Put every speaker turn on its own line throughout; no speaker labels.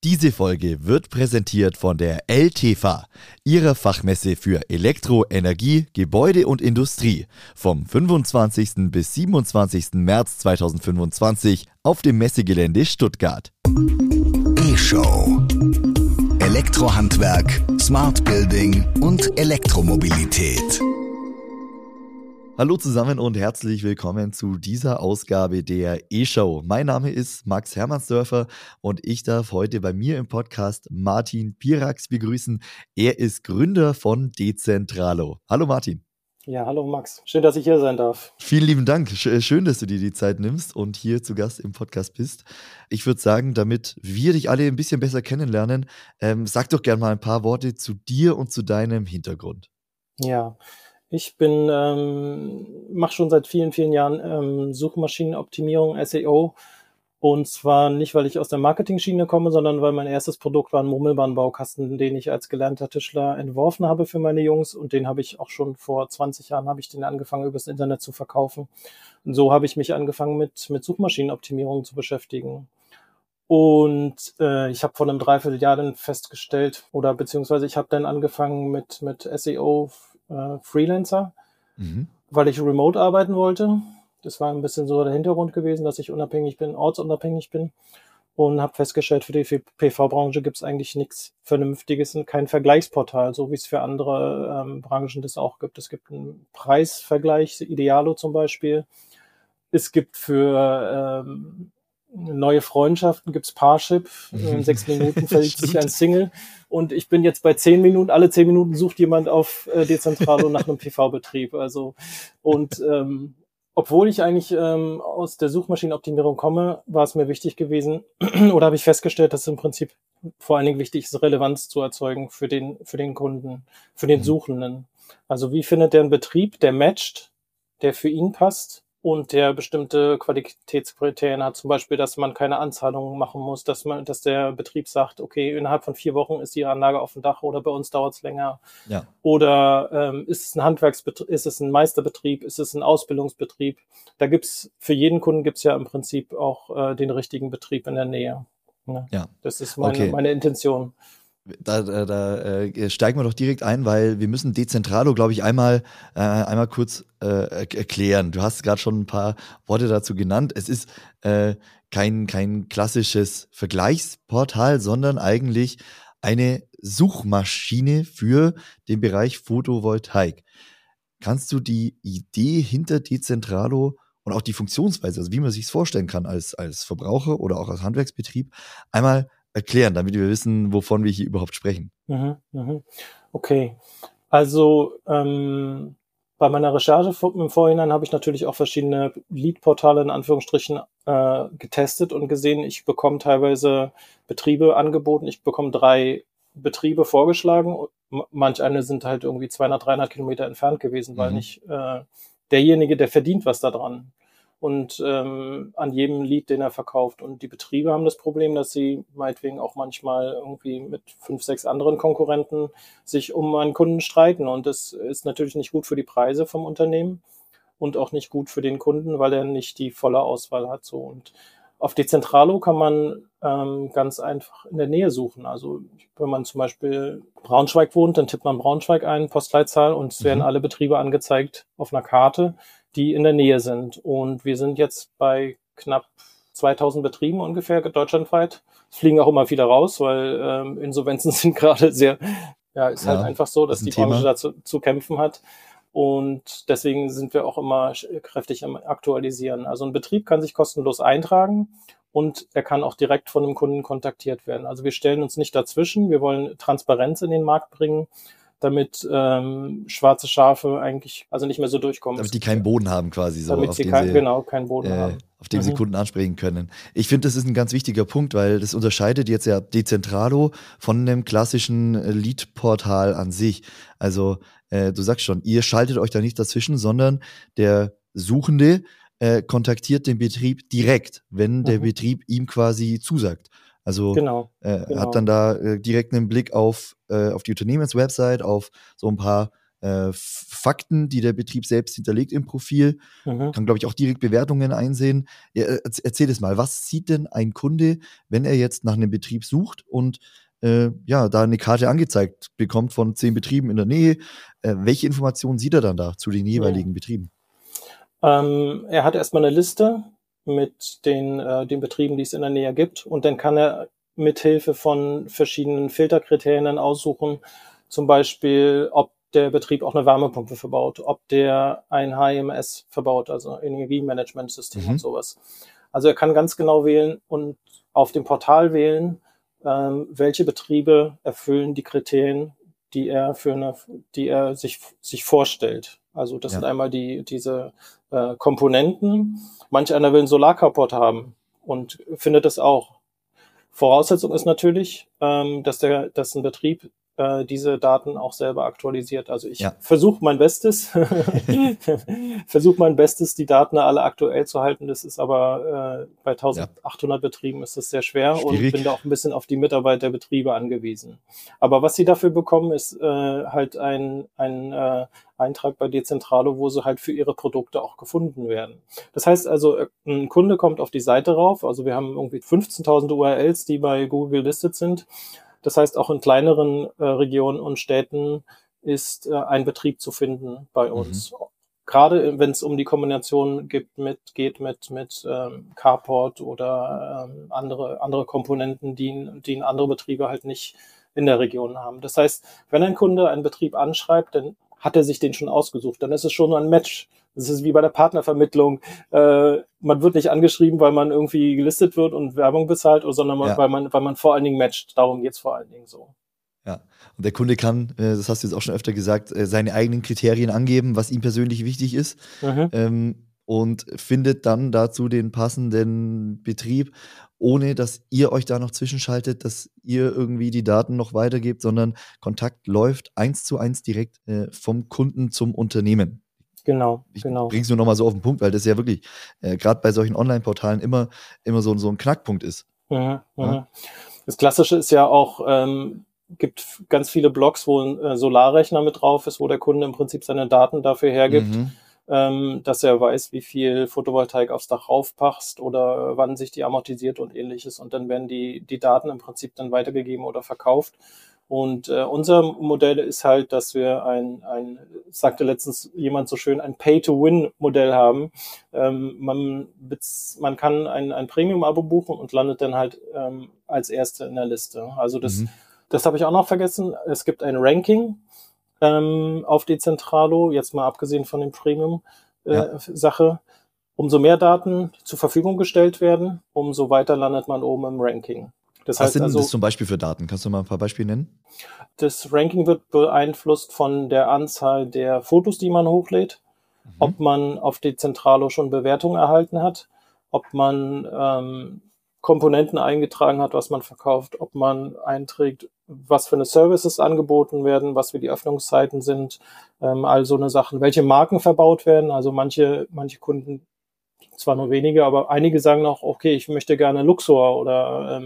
Diese Folge wird präsentiert von der LTFA, ihrer Fachmesse für Elektro, Energie, Gebäude und Industrie, vom 25. bis 27. März 2025 auf dem Messegelände Stuttgart.
E-Show. Elektrohandwerk, Smart Building und Elektromobilität.
Hallo zusammen und herzlich willkommen zu dieser Ausgabe der E-Show. Mein Name ist Max Hermannsdörfer und ich darf heute bei mir im Podcast Martin Pierax begrüßen. Er ist Gründer von Decentralo. Hallo Martin.
Ja, hallo Max. Schön, dass ich hier sein darf.
Vielen lieben Dank. Schön, dass du dir die Zeit nimmst und hier zu Gast im Podcast bist. Ich würde sagen, damit wir dich alle ein bisschen besser kennenlernen, sag doch gerne mal ein paar Worte zu dir und zu deinem Hintergrund.
Ja, ich mache schon seit vielen, vielen Jahren Suchmaschinenoptimierung, SEO. Und zwar nicht, weil ich aus der Marketing-Schiene komme, sondern weil mein erstes Produkt war ein Murmelbahn-Baukasten, den ich als gelernter Tischler entworfen habe für meine Jungs. Und den habe ich auch schon vor 20 Jahren, habe ich den angefangen, übers Internet zu verkaufen. Und so habe ich mich angefangen, mit Suchmaschinenoptimierung zu beschäftigen. Und ich habe vor einem Dreivierteljahr dann festgestellt, oder beziehungsweise ich habe dann angefangen mit SEO Freelancer, weil ich remote arbeiten wollte. Das war ein bisschen so der Hintergrund gewesen, dass ich unabhängig bin, ortsunabhängig bin, und habe festgestellt, für die PV-Branche gibt es eigentlich nichts Vernünftiges und kein Vergleichsportal, so wie es für andere Branchen das auch gibt. Es gibt einen Preisvergleich, Idealo zum Beispiel. Es gibt für neue Freundschaften, gibt's Parship. In 6 Minuten verliebt sich ein Single. Und ich bin jetzt bei 10 Minuten. Alle 10 Minuten sucht jemand auf Decentralo nach einem PV-Betrieb. Also, und obwohl ich eigentlich aus der Suchmaschinenoptimierung komme, war es mir wichtig gewesen, oder habe ich festgestellt, dass es im Prinzip vor allen Dingen wichtig ist, Relevanz zu erzeugen für den Kunden, für den Suchenden. Also wie findet der einen Betrieb, der matcht, der für ihn passt und der bestimmte Qualitätskriterien hat, zum Beispiel, dass man keine Anzahlungen machen muss, dass der Betrieb sagt, okay, innerhalb von 4 Wochen ist die Anlage auf dem Dach oder bei uns dauert es länger.
Ja.
Oder ist es ein Handwerksbetrieb, ist es ein Meisterbetrieb, ist es ein Ausbildungsbetrieb? Da gibt's für jeden Kunden gibt's ja im Prinzip auch den richtigen Betrieb in der Nähe. Ne?
Ja.
Das ist meine Intention.
Da steigen wir doch direkt ein, weil wir müssen Decentralo, glaube ich, einmal kurz erklären. Du hast gerade schon ein paar Worte dazu genannt. Es ist kein klassisches Vergleichsportal, sondern eigentlich eine Suchmaschine für den Bereich Photovoltaik. Kannst du die Idee hinter Decentralo und auch die Funktionsweise, also wie man sich es vorstellen kann als Verbraucher oder auch als Handwerksbetrieb, einmal erklären, damit wir wissen, wovon wir hier überhaupt sprechen?
Okay, also bei meiner Recherche im Vorhinein habe ich natürlich auch verschiedene Lead-Portale in Anführungsstrichen getestet und gesehen, ich bekomme teilweise Betriebe angeboten, ich bekomme 3 Betriebe vorgeschlagen. Manch eine sind halt irgendwie 200, 300 Kilometer entfernt gewesen, weil nicht derjenige, der verdient was da dran. Und an jedem Lead, den er verkauft. Und die Betriebe haben das Problem, dass sie meinetwegen auch manchmal irgendwie mit 5, 6 anderen Konkurrenten sich um einen Kunden streiten. Und das ist natürlich nicht gut für die Preise vom Unternehmen und auch nicht gut für den Kunden, weil er nicht die volle Auswahl hat. So. Und auf Decentralo kann man ganz einfach in der Nähe suchen. Also wenn man zum Beispiel Braunschweig wohnt, dann tippt man Braunschweig ein, Postleitzahl, und es werden alle Betriebe angezeigt auf einer Karte, die in der Nähe sind. Und wir sind jetzt bei knapp 2000 Betrieben ungefähr deutschlandweit. Es fliegen auch immer wieder raus, weil Insolvenzen sind gerade sehr, ist halt einfach so, dass die Branche dazu zu kämpfen hat. Und deswegen sind wir auch immer kräftig am Aktualisieren. Also ein Betrieb kann sich kostenlos eintragen und er kann auch direkt von einem Kunden kontaktiert werden. Also wir stellen uns nicht dazwischen. Wir wollen Transparenz in den Markt bringen, damit schwarze Schafe eigentlich also nicht mehr so durchkommen.
Damit die keinen Boden haben quasi. So,
damit sie keinen Boden haben.
Auf dem sie Kunden ansprechen können. Ich finde, das ist ein ganz wichtiger Punkt, weil das unterscheidet jetzt ja Decentralo von einem klassischen Lead-Portal an sich. Also du sagst schon, ihr schaltet euch da nicht dazwischen, sondern der Suchende kontaktiert den Betrieb direkt, wenn der Betrieb ihm quasi zusagt. Also hat dann da direkt einen Blick auf die Unternehmenswebsite, auf so ein paar Fakten, die der Betrieb selbst hinterlegt im Profil. Kann, glaube ich, auch direkt Bewertungen einsehen. Ja, erzähl es mal, was sieht denn ein Kunde, wenn er jetzt nach einem Betrieb sucht und da eine Karte angezeigt bekommt von 10 Betrieben in der Nähe? Welche Informationen sieht er dann da zu den jeweiligen Betrieben?
Er hat erstmal eine Liste mit den Betrieben, die es in der Nähe gibt, und dann kann er mithilfe von verschiedenen Filterkriterien dann aussuchen, zum Beispiel, ob der Betrieb auch eine Wärmepumpe verbaut, ob der ein HMS verbaut, also Energiemanagementsystem und sowas. Also er kann ganz genau wählen und auf dem Portal wählen, welche Betriebe erfüllen die Kriterien, die er sich vorstellt. Also das sind einmal diese Komponenten. Manch einer will einen Solarcarport haben und findet es auch. Voraussetzung ist natürlich, dass ein Betrieb diese Daten auch selber aktualisiert. Also ich versuche mein Bestes, die Daten alle aktuell zu halten. Das ist aber bei 1800 Betrieben ist das sehr schwer. Schwierig. Und bin da auch ein bisschen auf die Mitarbeit der Betriebe angewiesen. Aber was sie dafür bekommen, ist halt ein Eintrag bei Decentralo, wo sie halt für ihre Produkte auch gefunden werden. Das heißt also, ein Kunde kommt auf die Seite rauf. Also wir haben irgendwie 15.000 URLs, die bei Google gelistet sind. Das heißt, auch in kleineren Regionen und Städten ist ein Betrieb zu finden bei uns. Gerade wenn es um die Kombination geht mit Carport oder andere Komponenten, die andere Betriebe halt nicht in der Region haben. Das heißt, wenn ein Kunde einen Betrieb anschreibt, dann hat er sich den schon ausgesucht. Dann ist es schon ein Match. Das ist wie bei der Partnervermittlung. Man wird nicht angeschrieben, weil man irgendwie gelistet wird und Werbung bezahlt, sondern weil man vor allen Dingen matcht. Darum geht's vor allen Dingen so.
Ja, und der Kunde kann, das hast du jetzt auch schon öfter gesagt, seine eigenen Kriterien angeben, was ihm persönlich wichtig ist, und findet dann dazu den passenden Betrieb, ohne dass ihr euch da noch zwischenschaltet, dass ihr irgendwie die Daten noch weitergebt, sondern Kontakt läuft 1:1 direkt vom Kunden zum Unternehmen.
Genau.
Bring's nur nochmal so auf den Punkt, weil das ja wirklich gerade bei solchen Online-Portalen immer so ein Knackpunkt ist. Ja?
Das Klassische ist ja auch, gibt ganz viele Blogs, wo ein Solarrechner mit drauf ist, wo der Kunde im Prinzip seine Daten dafür hergibt, dass er weiß, wie viel Photovoltaik aufs Dach raufpasst oder wann sich die amortisiert und ähnliches. Und dann werden die Daten im Prinzip dann weitergegeben oder verkauft. Und unser Modell ist halt, dass wir sagte letztens jemand so schön, ein Pay-to-Win-Modell haben. Man kann ein Premium-Abo buchen und landet dann halt als Erste in der Liste. Also das habe ich auch noch vergessen. Es gibt ein Ranking auf Decentralo, jetzt mal abgesehen von dem Premium-Sache. Umso mehr Daten zur Verfügung gestellt werden, umso weiter landet man oben im Ranking.
Was sind das zum Beispiel für Daten? Kannst du mal ein paar Beispiele nennen?
Das Ranking wird beeinflusst von der Anzahl der Fotos, die man hochlädt, ob man auf Decentralo schon Bewertungen erhalten hat, ob man Komponenten eingetragen hat, was man verkauft, ob man einträgt, was für eine Services angeboten werden, was für die Öffnungszeiten sind, all so eine Sachen, welche Marken verbaut werden. Also manche Kunden, zwar nur wenige, aber einige sagen auch, okay, ich möchte gerne Luxor oder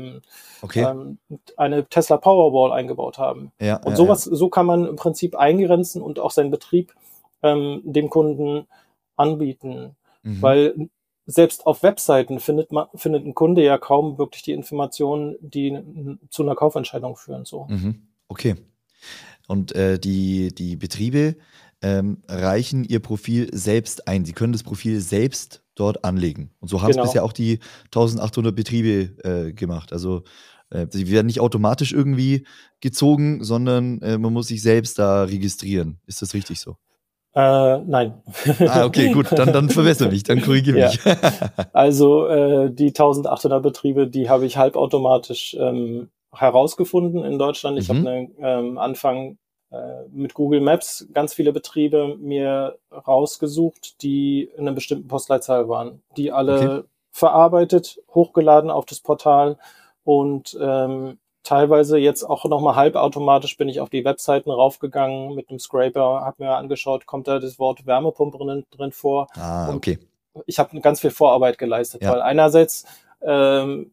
eine Tesla Powerwall eingebaut haben. Und so kann man im Prinzip eingrenzen und auch seinen Betrieb dem Kunden anbieten. Weil selbst auf Webseiten findet ein Kunde ja kaum wirklich die Informationen, die zu einer Kaufentscheidung führen. So.
Okay. Und die Betriebe reichen ihr Profil selbst ein. Sie können das Profil selbst dort anlegen. Und so haben es bisher auch die 1800 Betriebe gemacht. Also sie werden nicht automatisch irgendwie gezogen, sondern man muss sich selbst da registrieren. Ist das richtig so?
Nein.
Okay, gut, dann verwässere mich, dann korrigiere mich.
Also die 1800 Betriebe, die habe ich halbautomatisch herausgefunden in Deutschland. Ich habe Anfang mit Google Maps ganz viele Betriebe mir rausgesucht, die in einer bestimmten Postleitzahl waren. Die alle verarbeitet, hochgeladen auf das Portal und teilweise jetzt auch nochmal halbautomatisch bin ich auf die Webseiten raufgegangen mit einem Scraper, habe mir angeschaut, kommt da das Wort Wärmepumpe drin vor.
Okay.
Ich habe ganz viel Vorarbeit geleistet, weil einerseits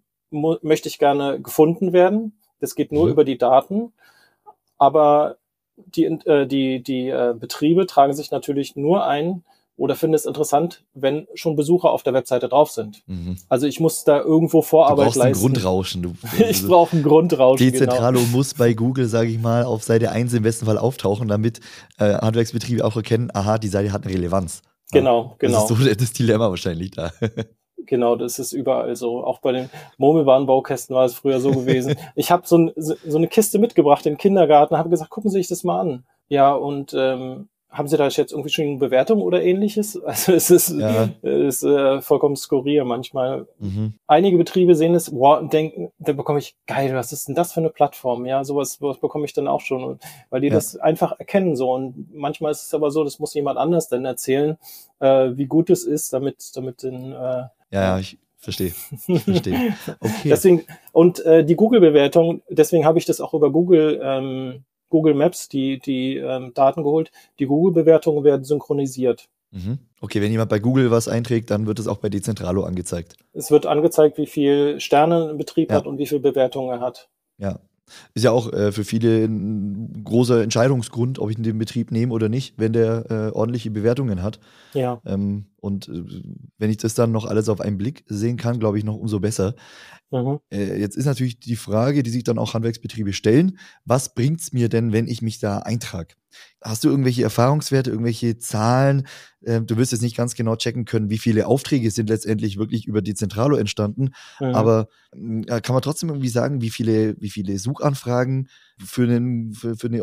möchte ich gerne gefunden werden. Das geht nur über die Daten. Aber die Betriebe tragen sich natürlich nur ein oder finden es interessant, wenn schon Besucher auf der Webseite drauf sind.
Mhm.
Also ich muss da irgendwo Vorarbeit leisten.
Du brauchst ein Grundrauschen.
Ich brauche ein Grundrauschen,
Dezentralo muss bei Google, sage ich mal, auf Seite 1 im besten Fall auftauchen, damit Handwerksbetriebe auch erkennen, aha, die Seite hat eine Relevanz.
Genau.
Das ist so das Dilemma wahrscheinlich da.
Genau, das ist überall so. Auch bei den Murmelbahnbaukästen war es früher so gewesen. Ich habe so eine Kiste mitgebracht in den Kindergarten, habe gesagt, gucken Sie sich das mal an. Ja, und haben Sie da jetzt irgendwie schon eine Bewertung oder ähnliches? Also es ist vollkommen skurril manchmal.
Mhm.
Einige Betriebe sehen es und denken, da bekomme ich, geil, was ist denn das für eine Plattform? Ja, sowas bekomme ich dann auch schon, weil die das einfach erkennen so. Und manchmal ist es aber so, das muss jemand anders dann erzählen, wie gut es ist, damit den
ich verstehe. Okay.
Deswegen, und die Google-Bewertung, deswegen habe ich das auch über Google Maps, die Daten geholt. Die Google-Bewertungen werden synchronisiert.
Mhm. Okay, wenn jemand bei Google was einträgt, dann wird es auch bei Dezentralo angezeigt.
Es wird angezeigt, wie viel Sterne ein Betrieb hat und wie viele Bewertungen er hat.
Ja. Ist ja auch für viele ein großer Entscheidungsgrund, ob ich den Betrieb nehme oder nicht, wenn der ordentliche Bewertungen hat.
Ja.
Und wenn ich das dann noch alles auf einen Blick sehen kann, glaube ich, noch umso besser.
Mhm.
Jetzt ist natürlich die Frage, die sich dann auch Handwerksbetriebe stellen, was bringt es mir denn, wenn ich mich da eintrage? Hast du irgendwelche Erfahrungswerte, irgendwelche Zahlen? Du wirst jetzt nicht ganz genau checken können, wie viele Aufträge sind letztendlich wirklich über Dezentralo entstanden, aber kann man trotzdem irgendwie sagen, wie viele Suchanfragen für einen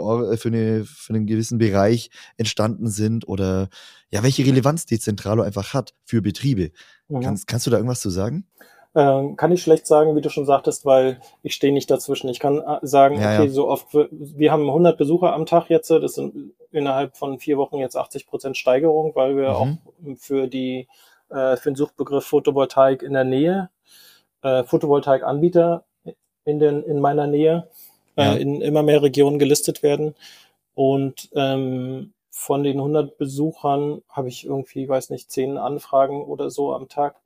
gewissen Bereich entstanden sind oder ja, welche Relevanz Dezentralo einfach hat für Betriebe? Kannst du da irgendwas zu sagen?
Kann ich schlecht sagen, wie du schon sagtest, weil ich stehe nicht dazwischen. Ich kann sagen, so oft, wir haben 100 Besucher am Tag jetzt, das sind innerhalb von 4 Wochen jetzt 80% Steigerung, weil wir auch für den Suchbegriff Photovoltaik in der Nähe, Photovoltaikanbieter in meiner Nähe, in immer mehr Regionen gelistet werden. Und von den 100 Besuchern habe ich irgendwie, 10 Anfragen oder so am Tag,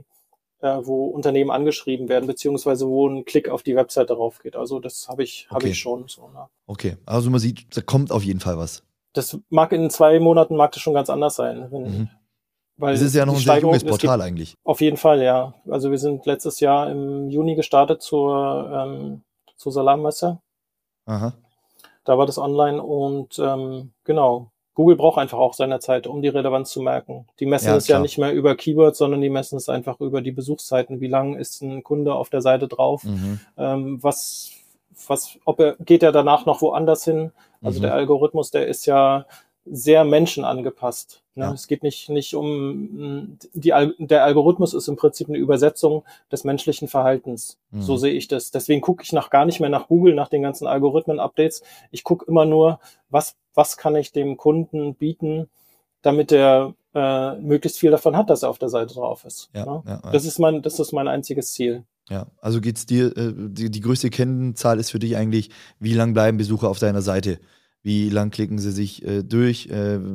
wo Unternehmen angeschrieben werden, beziehungsweise wo ein Klick auf die Webseite drauf geht. Also das habe ich schon so. Ne?
Okay, also man sieht, da kommt auf jeden Fall was.
Das mag in 2 Monaten das schon ganz anders sein. Weil
es ist ja noch ein sehr junges Portal eigentlich.
Auf jeden Fall, ja. Also wir sind letztes Jahr im Juni gestartet zur Salammesse.
Aha.
Da war das online und genau. Google braucht einfach auch seine Zeit, um die Relevanz zu merken. Die messen es ja nicht mehr über Keywords, sondern die messen es einfach über die Besuchszeiten. Wie lang ist ein Kunde auf der Seite drauf? Geht er danach noch woanders hin? Also der Algorithmus, der ist ja sehr menschenangepasst. Ne? Es geht nicht um der Algorithmus ist im Prinzip eine Übersetzung des menschlichen Verhaltens. So sehe ich das. Deswegen gucke ich gar nicht mehr nach Google, nach den ganzen Algorithmen-Updates. Ich gucke immer nur, was kann ich dem Kunden bieten, damit er möglichst viel davon hat, dass er auf der Seite drauf ist. Das ist mein einziges Ziel.
Ja, also geht's dir, die größte Kennzahl ist für dich eigentlich, wie lang bleiben Besucher auf deiner Seite? Wie lang klicken sie sich durch?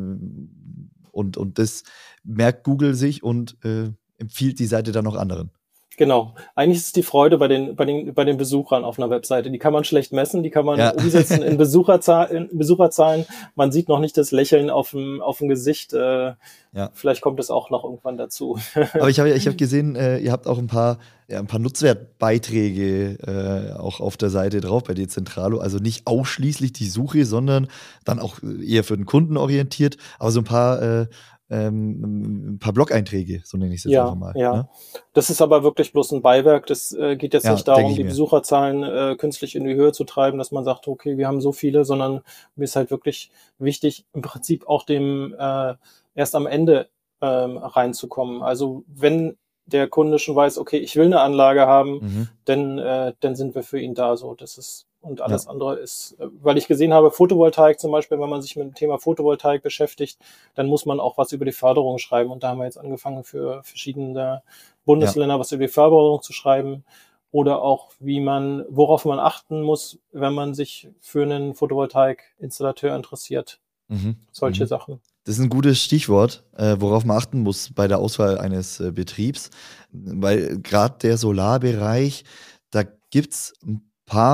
Und das merkt Google sich und empfiehlt die Seite dann noch anderen.
Genau. Eigentlich ist es die Freude bei den Besuchern auf einer Webseite. Die kann man schlecht messen, die kann man umsetzen in Besucherzahlen. Man sieht noch nicht das Lächeln auf dem Gesicht. Vielleicht kommt es auch noch irgendwann dazu.
Aber ich hab gesehen, ihr habt auch ein paar Nutzwertbeiträge auch auf der Seite drauf bei Dezentralo. Also nicht ausschließlich die Suche, sondern dann auch eher für den Kunden orientiert. Aber so ein paar Blog-Einträge, so nenne ich es jetzt einfach mal.
Ja,
ne?
Das ist aber wirklich bloß ein Beiwerk. Das geht jetzt nicht darum, die Besucherzahlen künstlich in die Höhe zu treiben, dass man sagt, okay, wir haben so viele, sondern mir ist halt wirklich wichtig, im Prinzip auch dem erst am Ende reinzukommen. Also wenn der Kunde schon weiß, okay, ich will eine Anlage haben, dann sind wir für ihn da so. Das ist und alles andere ist, weil ich gesehen habe, Photovoltaik zum Beispiel, wenn man sich mit dem Thema Photovoltaik beschäftigt, dann muss man auch was über die Förderung schreiben. Und da haben wir jetzt angefangen, für verschiedene Bundesländer was über die Förderung zu schreiben oder auch worauf man achten muss, wenn man sich für einen Photovoltaik-Installateur interessiert. Solche Sachen.
Das ist ein gutes Stichwort, worauf man achten muss bei der Auswahl eines Betriebs, weil gerade der Solarbereich, da gibt's ein paar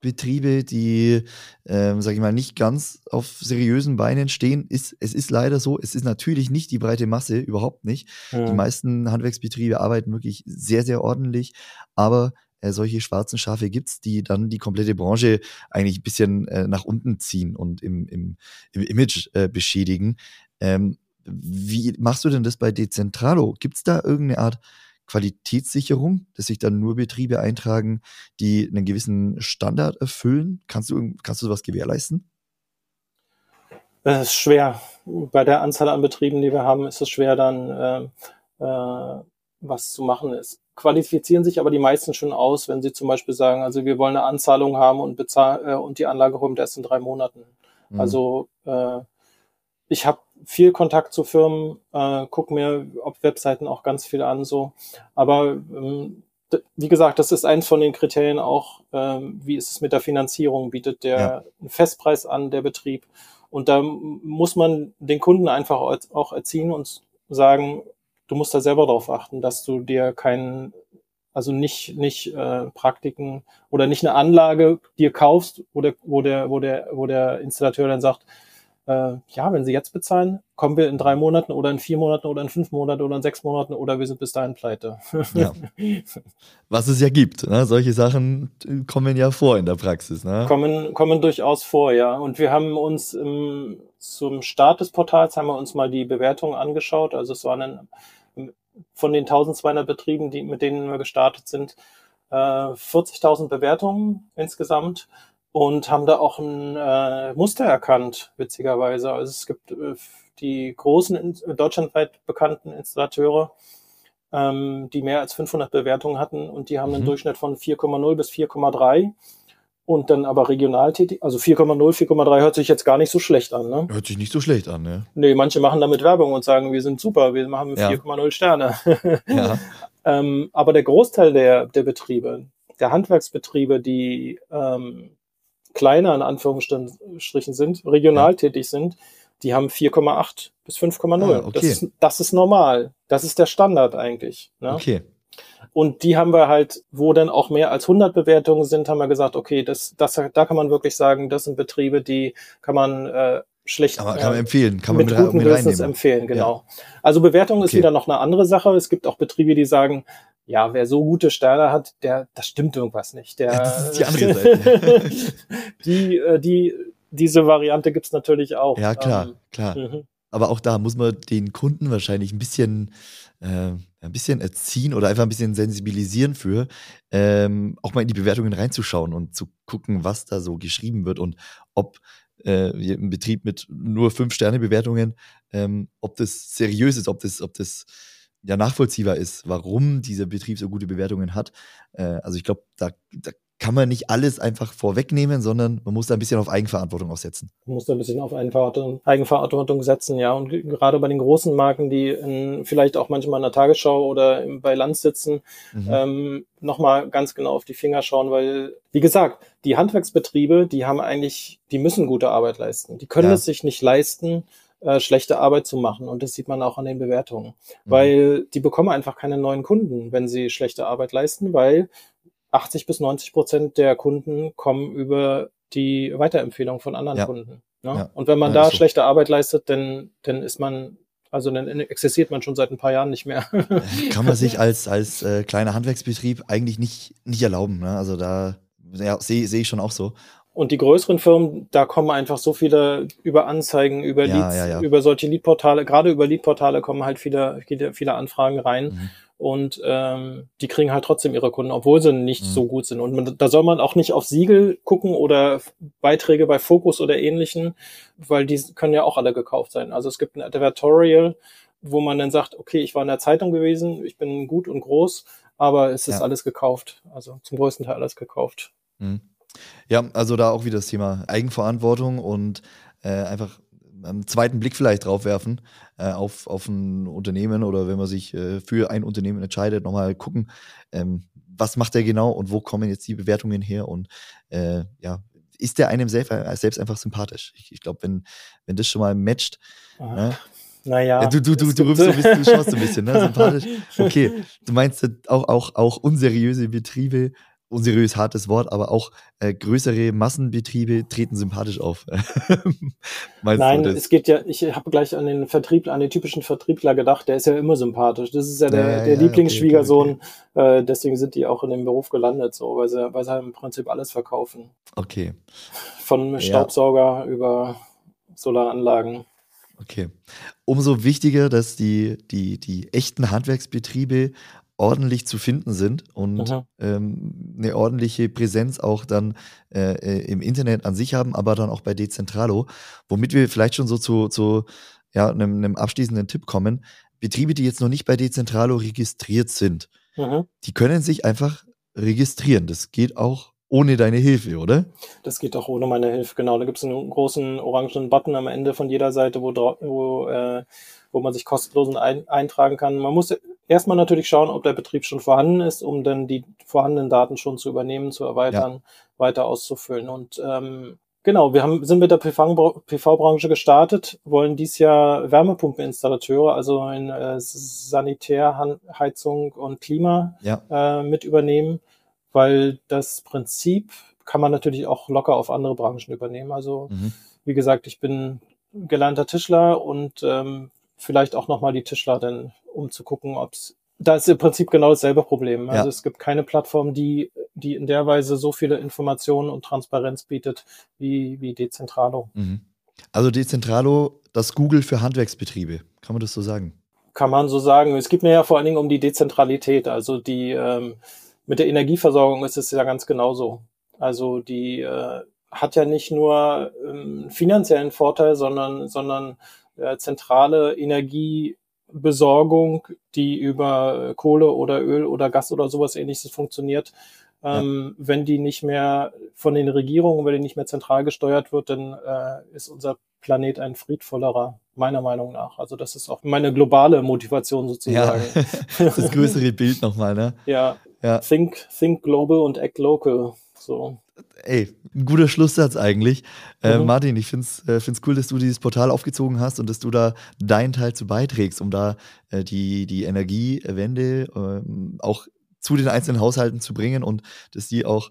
Betriebe, die, sag ich mal, nicht ganz auf seriösen Beinen stehen. Es ist leider so. Es ist natürlich nicht die breite Masse, überhaupt nicht. Die meisten Handwerksbetriebe arbeiten wirklich sehr, sehr ordentlich, aber solche schwarzen Schafe gibt's, die dann die komplette Branche eigentlich ein bisschen nach unten ziehen und im Image beschädigen. Wie machst du denn das bei Decentralo? Gibt's da irgendeine Art Qualitätssicherung, dass sich dann nur Betriebe eintragen, die einen gewissen Standard erfüllen? Kannst du sowas gewährleisten?
Das ist schwer. Bei der Anzahl an Betrieben, die wir haben, ist es schwer, dann was zu machen. Es qualifizieren sich aber die meisten schon aus, wenn sie zum Beispiel sagen, also wir wollen eine Anzahlung haben und und die Anlage kommt erst in 3 Monaten. Also ich habe viel Kontakt zu Firmen, gucke mir auf Webseiten auch ganz viel an, so. Aber wie gesagt, das ist eins von den Kriterien auch, wie ist es mit der Finanzierung? Bietet der einen Festpreis an, der Betrieb? Und da muss man den Kunden einfach auch erziehen und sagen, du musst da selber drauf achten, dass du dir nicht Praktiken oder nicht eine Anlage dir kaufst, wo der Installateur dann sagt, wenn Sie jetzt bezahlen, kommen wir in 3 Monaten oder in 4 Monaten oder in 5 Monaten oder in 6 Monaten oder wir sind bis dahin pleite.
Ja. Was es ja gibt, ne? Solche Sachen kommen ja vor in der Praxis. Ne?
Kommen durchaus vor, ja. Und wir haben uns zum Start des Portals haben wir uns mal die Bewertungen angeschaut. Also es waren von den 1200 Betrieben, mit denen wir gestartet sind, 40.000 Bewertungen insgesamt. Und haben da auch ein Muster erkannt, witzigerweise. Also es gibt die großen, deutschlandweit bekannten Installateure, die mehr als 500 Bewertungen hatten und die haben einen Durchschnitt von 4,0 bis 4,3 und dann aber regional tätig. Also 4,0, 4,3 hört sich jetzt gar nicht so schlecht an. Ne?
Hört sich nicht so schlecht an, ne?
Nee, manche machen damit Werbung und sagen, wir sind super, wir machen 4,0 Sterne.
Ja.
Aber der Großteil der Betriebe, der Handwerksbetriebe, die kleiner in Anführungsstrichen sind, regional tätig sind, die haben 4,8 bis 5,0.
Okay.
Das ist normal. Das ist der Standard eigentlich. Ne?
Okay.
Und die haben wir halt, wo dann auch mehr als 100 Bewertungen sind, haben wir gesagt, okay, da kann man wirklich sagen, das sind Betriebe, die kann man schlecht
kann man empfehlen, kann
mit
man
guten Gewissens empfehlen, genau. Ja. Also Bewertung ist
Okay.
wieder noch eine andere Sache. Es gibt auch Betriebe, die sagen, ja, wer so gute Sterne hat, das stimmt irgendwas nicht.
Das ist die andere Seite.
Diese Variante gibt's natürlich auch.
Ja, klar. Aber auch da muss man den Kunden wahrscheinlich ein bisschen erziehen oder einfach ein bisschen sensibilisieren für, auch mal in die Bewertungen reinzuschauen und zu gucken, was da so geschrieben wird und ob ein Betrieb mit nur 5-Sterne-Bewertungen, ob das seriös ist, ob das ja nachvollziehbar ist, warum dieser Betrieb so gute Bewertungen hat. Also ich glaube, da kann man nicht alles einfach vorwegnehmen, sondern man muss da ein bisschen auf Eigenverantwortung auch setzen.
Man muss da ein bisschen auf Eigenverantwortung setzen, ja. Und gerade bei den großen Marken, die vielleicht auch manchmal in der Tagesschau oder bei Lanz sitzen, nochmal ganz genau auf die Finger schauen, weil, wie gesagt, die Handwerksbetriebe, die müssen gute Arbeit leisten. Die können es sich nicht leisten, schlechte Arbeit zu machen. Und das sieht man auch an den Bewertungen. Weil die bekommen einfach keine neuen Kunden, wenn sie schlechte Arbeit leisten, weil 80-90% der Kunden kommen über die Weiterempfehlung von anderen Kunden. Ne? Ja. Und wenn man da schlechte Arbeit leistet, dann dann existiert man schon seit ein paar Jahren nicht mehr.
Kann man sich als kleiner Handwerksbetrieb eigentlich nicht erlauben. Ne? Also da sehe ich schon auch so.
Und die größeren Firmen, da kommen einfach so viele über Anzeigen, über Leads, über solche Leadportale, gerade über Leadportale kommen halt viele Anfragen rein. Und die kriegen halt trotzdem ihre Kunden, obwohl sie nicht so gut sind. Und da soll man auch nicht auf Siegel gucken oder Beiträge bei Focus oder Ähnlichen, weil die können ja auch alle gekauft sein. Also es gibt ein Advertorial, wo man dann sagt, okay, ich war in der Zeitung gewesen, ich bin gut und groß, aber es ist alles gekauft. Also zum größten Teil alles gekauft.
Ja, also da auch wieder das Thema Eigenverantwortung und einfach einen zweiten Blick vielleicht drauf werfen auf ein Unternehmen oder wenn man sich für ein Unternehmen entscheidet, nochmal gucken, was macht der genau und wo kommen jetzt die Bewertungen her und ist der einem selbst einfach sympathisch? Ich glaube, wenn das schon mal matcht, ne?
Naja.
Du schaust so ein bisschen, ne? Sympathisch. Okay, du meinst auch unseriöse Betriebe unseriös, hartes Wort, aber auch größere Massenbetriebe treten sympathisch auf.
Nein, es geht ja, ich habe gleich an den typischen Vertriebler gedacht, der ist ja immer sympathisch. Das ist ja der Lieblingsschwiegersohn, okay. Deswegen sind die auch in dem Beruf gelandet, so, weil sie im Prinzip alles verkaufen.
Okay.
Von Staubsauger über Solaranlagen.
Okay. Umso wichtiger, dass die echten Handwerksbetriebe ordentlich zu finden sind und eine ordentliche Präsenz auch dann im Internet an sich haben, aber dann auch bei Decentralo, womit wir vielleicht schon so zu einem abschließenden Tipp kommen. Betriebe, die jetzt noch nicht bei Decentralo registriert sind, die können sich einfach registrieren. Das geht auch ohne deine Hilfe, oder? Das geht auch ohne meine Hilfe, genau. Da gibt es einen großen orangenen Button am Ende von jeder Seite, wo man sich kostenlos eintragen kann. Man muss erstmal natürlich schauen, ob der Betrieb schon vorhanden ist, um dann die vorhandenen Daten schon zu übernehmen, zu erweitern, weiter auszufüllen. Und genau, sind mit der PV-Branche gestartet, wollen dieses Jahr Wärmepumpeninstallateure, also in Sanitärheizung und Klima mit übernehmen, weil das Prinzip kann man natürlich auch locker auf andere Branchen übernehmen. Also wie gesagt, ich bin gelernter Tischler und vielleicht auch nochmal die Tischler, denn um zu gucken, da ist im Prinzip genau dasselbe Problem. Also es gibt keine Plattform, die in der Weise so viele Informationen und Transparenz bietet wie Decentralo. Also Decentralo, das Google für Handwerksbetriebe, kann man das so sagen?
Kann man so sagen. Es geht mir ja vor allen Dingen um die Dezentralität, also mit der Energieversorgung ist es ja ganz genauso. Also die hat ja nicht nur finanziellen Vorteil, sondern zentrale Energiebesorgung, die über Kohle oder Öl oder Gas oder sowas Ähnliches funktioniert. Wenn die nicht mehr von den Regierungen, wenn die nicht mehr zentral gesteuert wird, dann ist unser Planet ein friedvollerer, meiner Meinung nach. Also das ist auch meine globale Motivation sozusagen.
Ja, das größere Bild nochmal, ne?
Ja. Think global und act local. So.
Ey, ein guter Schlusssatz eigentlich. Martin, ich find's cool, dass du dieses Portal aufgezogen hast und dass du da deinen Teil zu beiträgst, um da die Energiewende auch zu den einzelnen Haushalten zu bringen und dass die auch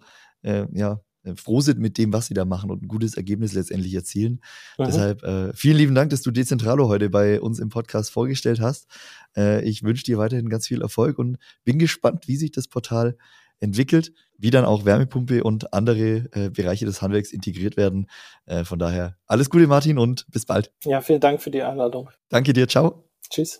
froh sind mit dem, was sie da machen und ein gutes Ergebnis letztendlich erzielen. Deshalb vielen lieben Dank, dass du Decentralo heute bei uns im Podcast vorgestellt hast. Ich wünsche dir weiterhin ganz viel Erfolg und bin gespannt, wie sich das Portal entwickelt, wie dann auch Wärmepumpe und andere Bereiche des Handwerks integriert werden. Von daher alles Gute, Martin, und bis bald.
Ja, vielen Dank für die Einladung.
Danke dir, ciao.
Tschüss.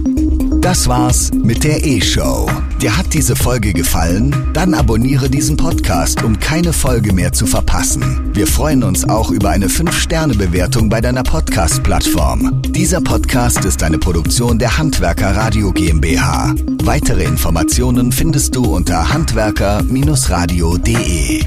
Das war's mit der E-Show. Dir hat diese Folge gefallen? Dann abonniere diesen Podcast, um keine Folge mehr zu verpassen. Wir freuen uns auch über eine 5-Sterne-Bewertung bei deiner Podcast-Plattform. Dieser Podcast ist eine Produktion der Handwerker Radio GmbH. Weitere Informationen findest du unter handwerker-radio.de.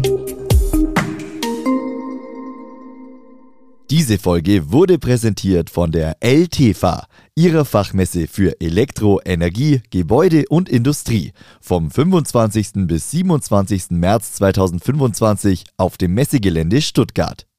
Diese Folge wurde präsentiert von der LTEFA, ihrer Fachmesse für Elektro, Energie, Gebäude und Industrie, vom 25. bis 27. März 2025 auf dem Messegelände Stuttgart.